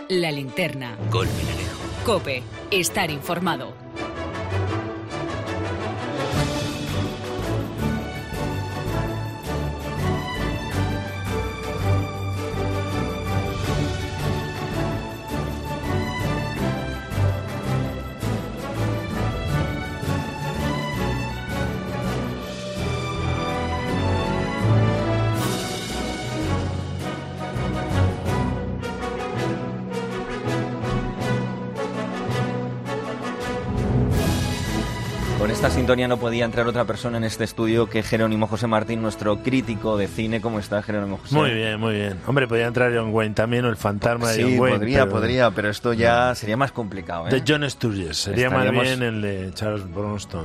La Linterna. Colmenarejo. COPE. Estar informado. Con esta sintonía no podía entrar otra persona en este estudio que Jerónimo José Martín, nuestro crítico de cine. ¿Cómo está, Jerónimo José? Muy bien, muy bien. Hombre, podría entrar John Wayne también, o el fantasma de John Wayne. Sí, podría, pero esto ya sería más complicado, ¿eh? De John Sturges, sería más bien el de Charles Bronson,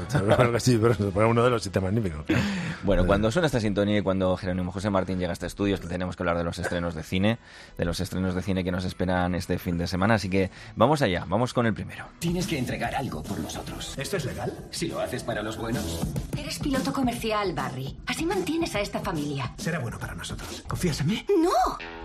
uno de los 7 magníficos. Bueno, cuando suena esta sintonía y cuando Jerónimo José Martín llega a este estudio es que tenemos que hablar de los estrenos de cine, que nos esperan este fin de semana, así que vamos allá, vamos con el primero. Tienes que entregar algo por nosotros. ¿Esto es legal? Si lo haces para los buenos. Eres piloto comercial, Barry. Así mantienes a esta familia. Será bueno para nosotros. ¿Confías en mí? ¡No!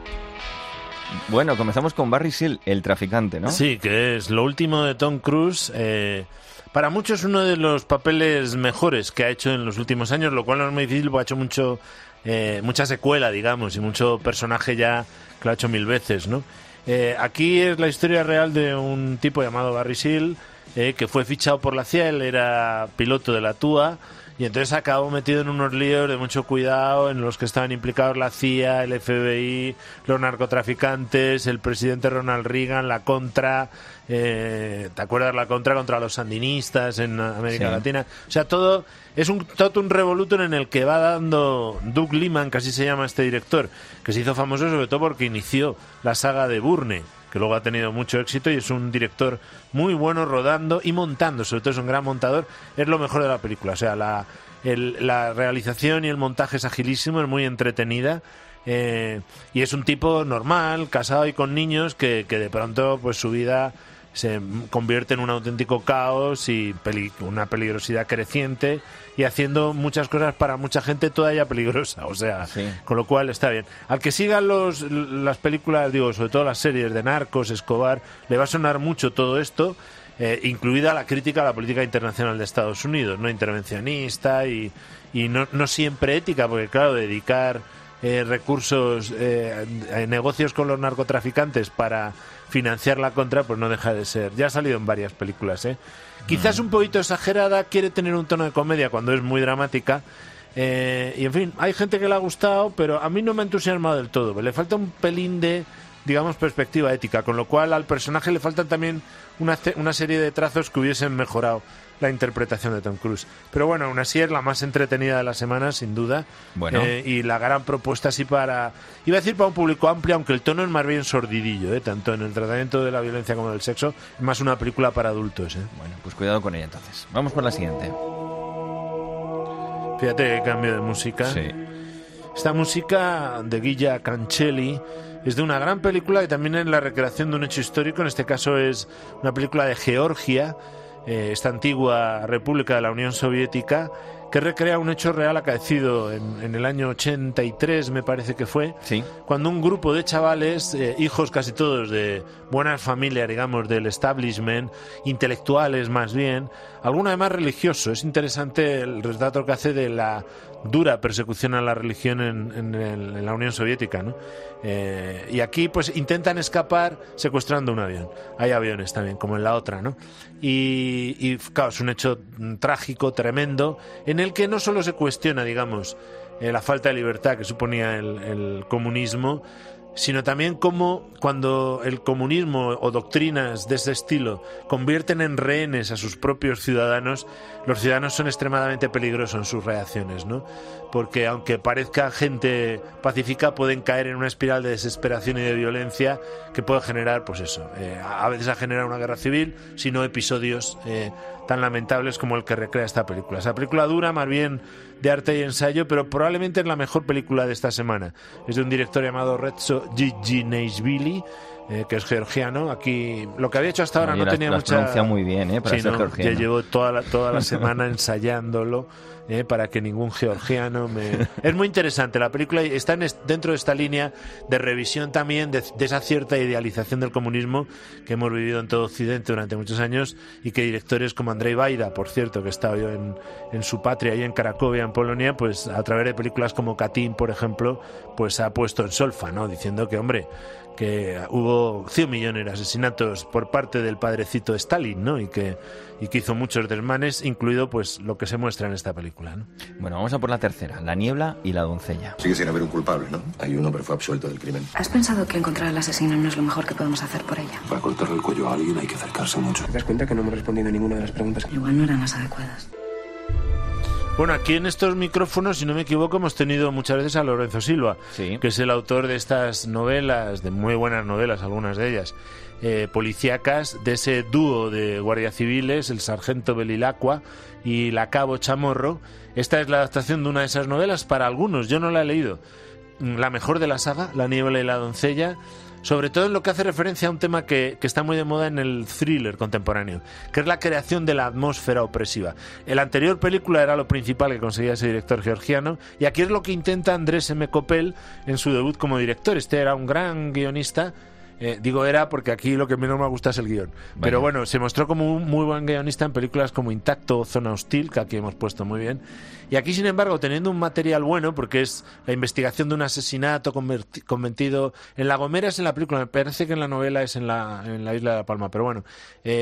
Bueno, comenzamos con Barry Seal, el traficante, ¿no? Sí, que es lo último de Tom Cruise. Para muchos uno de los papeles mejores que ha hecho en los últimos años, lo cual no es muy difícil, porque ha hecho mucha secuela, digamos, y mucho personaje ya que lo ha hecho 1000 veces, ¿no? Aquí es la historia real de un tipo llamado Barry Seal, que fue fichado por la CIA. Él era piloto de la TUA y entonces acabó metido en unos líos de mucho cuidado en los que estaban implicados la CIA, el FBI, los narcotraficantes, el presidente Ronald Reagan, la Contra. ¿Te acuerdas? La Contra contra los sandinistas en América Latina. O sea, todo es un totum revolutum en el que va dando Doug Liman, que así se llama este director, que se hizo famoso sobre todo porque inició la saga de Bourne, que luego ha tenido mucho éxito, y es un director muy bueno rodando y montando, sobre todo es un gran montador. Es lo mejor de la película, o sea, la realización y el montaje es agilísimo, es muy entretenida, y es un tipo normal, casado y con niños, que de pronto pues su vida se convierte en un auténtico caos y una peligrosidad creciente, y haciendo muchas cosas para mucha gente toda ella peligrosa, o sea, con lo cual está bien. Al que sigan las películas, digo, sobre todo las series de Narcos, Escobar, le va a sonar mucho todo esto, incluida la crítica a la política internacional de Estados Unidos, no intervencionista y no siempre ética, porque claro, dedicar recursos, negocios con los narcotraficantes para financiar la Contra, pues no deja de ser. Ya ha salido en varias películas, quizás un poquito exagerada, quiere tener un tono de comedia cuando es muy dramática, y en fin, hay gente que le ha gustado, pero a mí no me ha entusiasmado del todo. Le falta un pelín de, digamos, perspectiva ética, con lo cual al personaje le faltan también una serie de trazos que hubiesen mejorado la interpretación de Tom Cruise. Pero bueno, aún así es la más entretenida de la semana, sin duda. Bueno. Y la gran propuesta así para, iba a decir para un público amplio, aunque el tono es más bien sordidillo, tanto en el tratamiento de la violencia como del sexo. Es más una película para adultos. Bueno, pues cuidado con ella entonces. Vamos por la siguiente. Fíjate qué cambio de música. Sí. Esta música de Guilla Cancelli es de una gran película que también es la recreación de un hecho histórico. En este caso es una película de Georgia, esta antigua república de la Unión Soviética, que recrea un hecho real acaecido en el año 83, me parece que fue, cuando un grupo de chavales, hijos casi todos de buenas familias, digamos, del establishment, intelectuales más bien, alguno además religioso. Es interesante el retrato que hace de la dura persecución a la religión en la Unión Soviética, ¿no? Y aquí pues intentan escapar secuestrando un avión. Hay aviones también, como en la otra, ¿no? Y claro, es un hecho trágico, tremendo, en el que no solo se cuestiona, digamos, la falta de libertad que suponía el comunismo, sino también cómo cuando el comunismo o doctrinas de ese estilo convierten en rehenes a sus propios ciudadanos, los ciudadanos son extremadamente peligrosos en sus reacciones, ¿no? Porque aunque parezca gente pacífica, pueden caer en una espiral de desesperación y de violencia que puede generar, pues eso, a veces a generar una guerra civil, sino episodios tan lamentables como el que recrea esta película. Esa película dura más bien de arte y ensayo, pero probablemente es la mejor película de esta semana. Es de un director llamado Rezo Giginashvili, que es georgiano. Aquí lo que había hecho hasta ahora no tenía lo has mucha... pronunciado muy bien, para ser georgiano. Yo llevo toda la semana ensayándolo para que ningún georgiano me... Es muy interesante, la película está dentro de esta línea de revisión también de esa cierta idealización del comunismo que hemos vivido en todo Occidente durante muchos años y que directores como Andrzej Wajda, por cierto, que he estado yo en su patria, ahí en Cracovia, en Polonia, pues a través de películas como Katyn, por ejemplo, pues ha puesto en solfa, ¿no? Diciendo que, hombre, que hubo 100 millones de asesinatos por parte del padrecito de Stalin, ¿no? Y que hizo muchos desmanes, incluido pues lo que se muestra en esta película, ¿no? Bueno, vamos a por la tercera, La niebla y la doncella. Sigue sin haber un culpable, ¿no? Hay uno, pero fue absuelto del crimen. ¿Has pensado que encontrar al asesino no es lo mejor que podemos hacer por ella? Para cortarle el cuello a alguien hay que acercarse mucho. ¿Te das cuenta que no hemos respondido a ninguna de las preguntas? Igual no eran las adecuadas. Bueno, aquí en estos micrófonos, si no me equivoco, hemos tenido muchas veces a Lorenzo Silva, sí, que es el autor de estas novelas, de muy buenas novelas, algunas de ellas, policíacas, de ese dúo de guardias civiles, el sargento Belilacqua y la cabo Chamorro. Esta es la adaptación de una de esas novelas para algunos, yo no la he leído. La mejor de la saga, La niebla y la doncella, sobre todo en lo que hace referencia a un tema que está muy de moda en el thriller contemporáneo, que es la creación de la atmósfera opresiva. En la anterior película era lo principal que conseguía ese director georgiano, y aquí es lo que intenta Andrés M. Koppel en su debut como director. Este era un gran guionista. Digo era porque aquí lo que menos me gusta es el guión. Vaya. Pero bueno, se mostró como un muy buen guionista en películas como Intacto o Zona Hostil, que aquí hemos puesto muy bien. Y aquí, sin embargo, teniendo un material bueno, porque es la investigación de un asesinato convertido en La Gomera, es en la película, me parece que en la novela es en la isla de La Palma, pero bueno,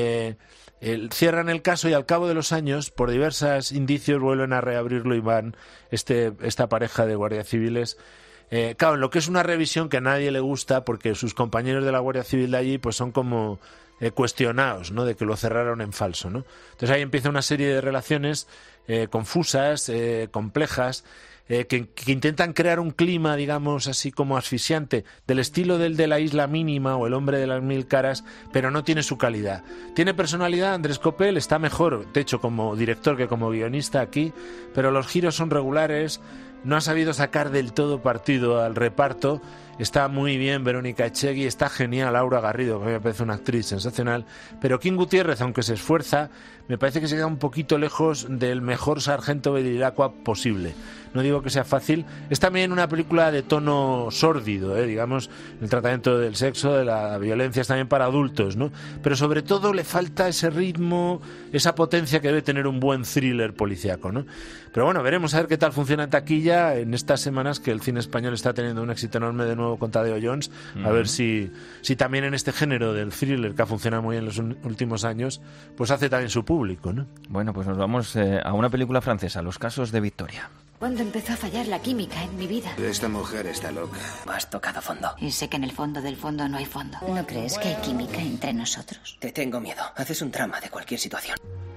cierran el caso y al cabo de los años, por diversos indicios, vuelven a reabrirlo y van esta pareja de guardias civiles. Claro, en lo que es una revisión que a nadie le gusta, porque sus compañeros de la Guardia Civil de allí pues son como cuestionados, ¿no? De que lo cerraron en falso, ¿no? Entonces ahí empieza una serie de relaciones confusas, complejas, que intentan crear un clima, digamos, así como asfixiante, del estilo del de La isla mínima o El hombre de las mil caras, pero no tiene su calidad. Tiene personalidad, Andrés Koppel está mejor, de hecho, como director que como guionista aquí, pero los giros son regulares. No ha sabido sacar del todo partido al reparto. Está muy bien Verónica Echegui, está genial Laura Garrido, que me parece una actriz sensacional, pero Kim Gutiérrez, aunque se esfuerza, me parece que se queda un poquito lejos del mejor sargento Belilacqua posible. No digo que sea fácil. Es también una película de tono sórdido, digamos, el tratamiento del sexo, de la violencia es también para adultos, ¿no? Pero sobre todo le falta ese ritmo, esa potencia que debe tener un buen thriller policíaco, ¿no? Pero bueno, veremos a ver qué tal funciona en taquilla en estas semanas que el cine español está teniendo un éxito enorme de nuevo con Tadeo Jones, a ver si también en este género del thriller que ha funcionado muy bien en los últimos años, pues hace también su público, ¿no? Bueno, pues nos vamos a una película francesa, Los casos de Victoria. ¿Cuándo empezó a fallar la química en mi vida? Esta mujer está loca. Has tocado fondo. Y sé que en el fondo del fondo no hay fondo. ¿No crees que hay química entre nosotros? Te tengo miedo. Haces un drama de cualquier situación.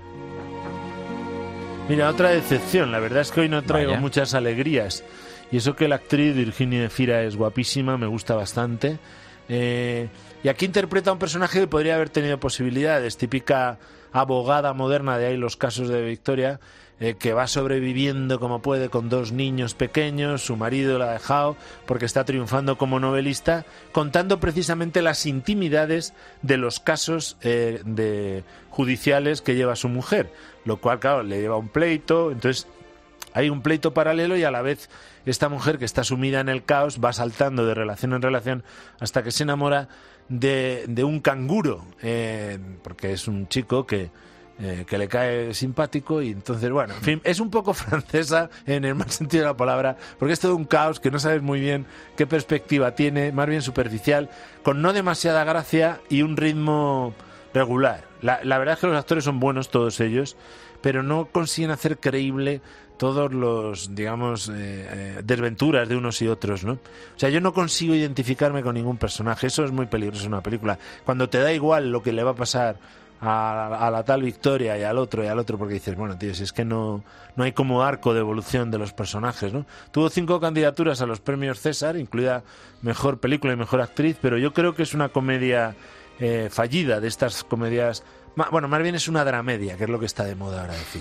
Mira, otra decepción. La verdad es que hoy no traigo muchas alegrías. Y eso que la actriz Virginie Efira es guapísima, me gusta bastante. Y aquí interpreta a un personaje que podría haber tenido posibilidades. Típica abogada moderna, de ahí Los casos de Victoria, que va sobreviviendo como puede con 2 niños pequeños, su marido la ha dejado porque está triunfando como novelista, contando precisamente las intimidades de los casos judiciales que lleva su mujer, lo cual, claro, le lleva un pleito. Entonces hay un pleito paralelo y a la vez esta mujer, que está sumida en el caos, va saltando de relación en relación hasta que se enamora de un canguro, porque es un chico que le cae simpático. Y entonces, bueno, en fin, es un poco francesa en el mal sentido de la palabra, porque es todo un caos que no sabes muy bien qué perspectiva tiene, más bien superficial, con no demasiada gracia y un ritmo regular. La verdad es que los actores son buenos, todos ellos, pero no consiguen hacer creíble todos los, digamos, desventuras de unos y otros, ¿no? O sea, yo no consigo identificarme con ningún personaje. Eso es muy peligroso en una película, cuando te da igual lo que le va a pasar a la tal Victoria y al otro, porque dices, bueno, tío, si es que no hay como arco de evolución de los personajes, ¿no? Tuvo 5 candidaturas a los premios César, incluida mejor película y mejor actriz, pero yo creo que es una comedia fallida, de estas comedias. Bueno, más bien es una dramedia, que es lo que está de moda ahora decir.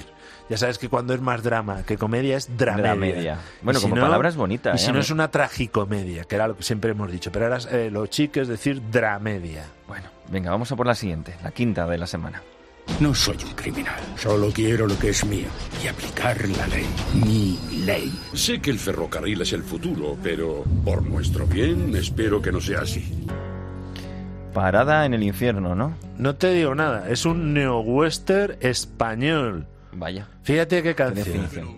ya sabes que cuando es más drama que comedia es dramedia. Bueno, Y si como no, palabra es bonita. Y si no es una tragicomedia, que era lo que siempre hemos dicho, pero ahora lo chic es decir dramedia. Bueno, venga, vamos a por la siguiente, la quinta de la semana. No soy un criminal, solo quiero lo que es mío y aplicar la ley, mi ley. Sé que el ferrocarril es el futuro, pero por nuestro bien espero que no sea así. Parada en el infierno, ¿no? No te digo nada, es un neo-western español. Vaya. Fíjate qué Qué canción. definición.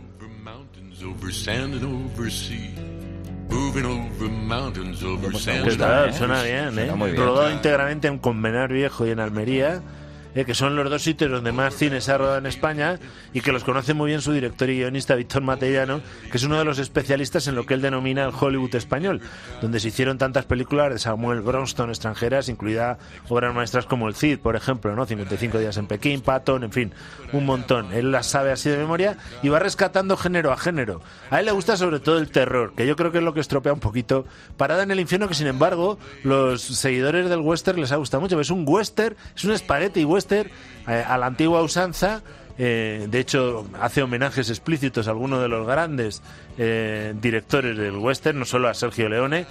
¿Qué tal? Suena bien, ¿eh? Suena muy bien. Rodado íntegramente en Convenar Viejo y en Almería, que son los dos sitios donde más cine se ha rodado en España y que los conoce muy bien su director y guionista Víctor Matellano, que es uno de los especialistas en lo que él denomina el Hollywood español, donde se hicieron tantas películas de Samuel Bronston extranjeras, incluida obras maestras como El Cid, por ejemplo, ¿no? 55 días en Pekín, Patton, en fin, un montón. Él las sabe así de memoria y va rescatando género a género. A él le gusta sobre todo el terror, que yo creo que es lo que estropea un poquito Parada en el infierno, que sin embargo los seguidores del western les ha gustado mucho. Es un western, es un espagueti western a la antigua usanza. De hecho, hace homenajes explícitos a algunos de los grandes directores del western, no solo a Sergio Leone,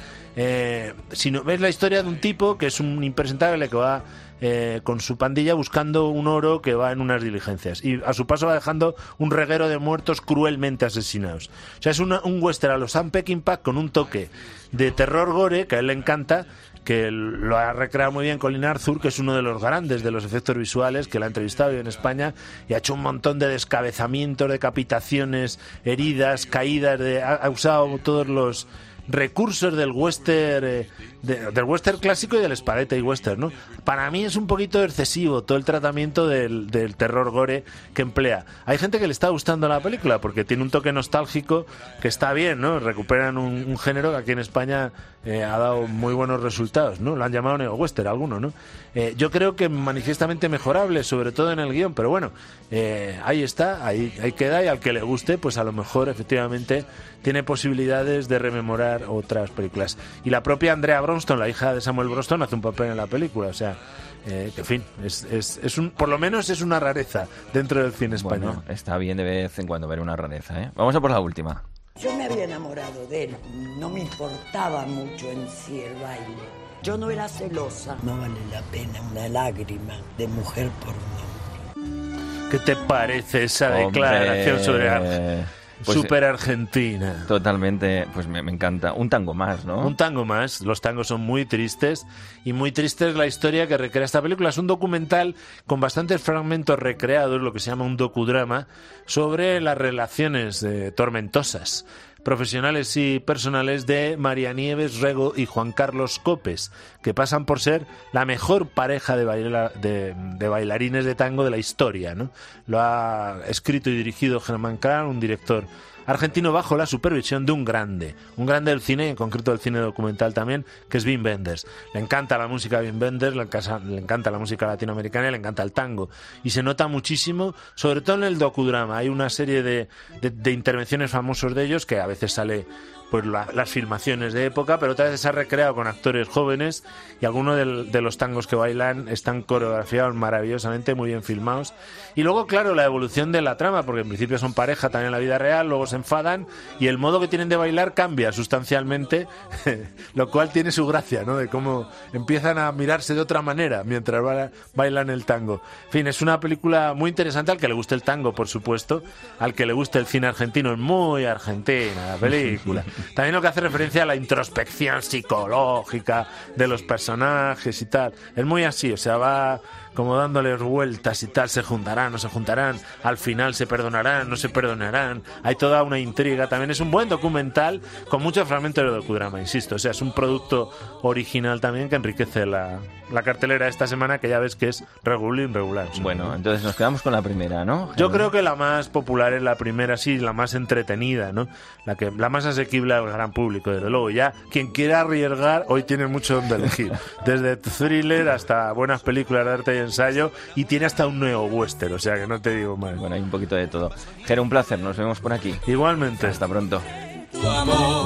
sino ves la historia de un tipo que es un impresentable que va con su pandilla buscando un oro que va en unas diligencias y a su paso va dejando un reguero de muertos cruelmente asesinados. O sea, es un western a los Sam Peckinpah con un toque de terror gore que a él le encanta, que lo ha recreado muy bien Colin Arthur, que es uno de los grandes de los efectos visuales, que la ha entrevistado en España y ha hecho un montón de descabezamientos, decapitaciones, heridas, caídas, ha usado todos los recursos del western del western clásico y del spaghetti western, ¿no? Para mí es un poquito excesivo todo el tratamiento del terror gore que emplea. Hay gente que le está gustando la película porque tiene un toque nostálgico que está bien, ¿no? Recuperan un género que aquí en España ha dado muy buenos resultados, ¿no? Lo han llamado neo-western algunos, ¿no? Yo creo que manifiestamente mejorable, sobre todo en el guión, pero bueno, ahí está, ahí queda, y al que le guste, pues a lo mejor efectivamente tiene posibilidades de rememorar otras películas. Y la propia Andrea Bronston, la hija de Samuel Bronston, hace un papel en la película, o sea, que en fin, por lo menos es una rareza dentro del cine español. Bueno, está bien de vez en cuando ver una rareza, ¿eh? Vamos a por la última. Yo me había enamorado de él, no me importaba mucho en sí el baile. Yo no era celosa. No vale la pena una lágrima de mujer por un hombre. ¿Qué te parece esa declaración sobre pues, super Argentina? Totalmente, pues me encanta. Un tango más, ¿no? Un tango más. Los tangos son muy tristes, y muy triste es la historia que recrea esta película. Es un documental con bastantes fragmentos recreados, lo que se llama un docudrama, sobre las relaciones tormentosas, profesionales y personales, de María Nieves Rego y Juan Carlos Copes, que pasan por ser la mejor pareja de bailarines de tango de la historia, ¿no? Lo ha escrito y dirigido Germán Kahn, un director argentino, bajo la supervisión de un grande del cine, en concreto del cine documental también, que es Wim Wenders. Le encanta la música a Wim Wenders, le encanta la música latinoamericana y le encanta el tango. Y se nota muchísimo, sobre todo en el docudrama. Hay una serie de intervenciones famosos de ellos, que a veces sale pues las filmaciones de época, pero otras veces se ha recreado con actores jóvenes, y algunos de los tangos que bailan están coreografiados maravillosamente, muy bien filmados. Y luego, claro, la evolución de la trama, porque en principio son pareja también en la vida real, luego se enfadan y el modo que tienen de bailar cambia sustancialmente, lo cual tiene su gracia, ¿no? De cómo empiezan a mirarse de otra manera mientras bailan el tango. En fin, es una película muy interesante. Al que le guste el tango, por supuesto, al que le guste el cine argentino, es muy argentina la película. También lo que hace referencia a la introspección psicológica de los personajes y tal. Es muy así, o sea, va como dándoles vueltas y tal. Se juntarán, no se juntarán, al final se perdonarán, no se perdonarán. Hay toda una intriga. También es un buen documental con muchos fragmentos de docudrama, insisto. O sea, es un producto original también que enriquece la cartelera de esta semana, que ya ves que es regular. Bueno, entonces nos quedamos con la primera, ¿no? Yo creo que la más popular es la primera, sí, la más entretenida, ¿no? La más asequible al gran público, desde luego. Ya quien quiera arriesgar, hoy tiene mucho donde elegir. Desde thriller hasta buenas películas de arte y ensayo, y tiene hasta un neo-western, o sea que no te digo más. Bueno, hay un poquito de todo. Jero, un placer, nos vemos por aquí. Igualmente. Hasta pronto. Tu amor.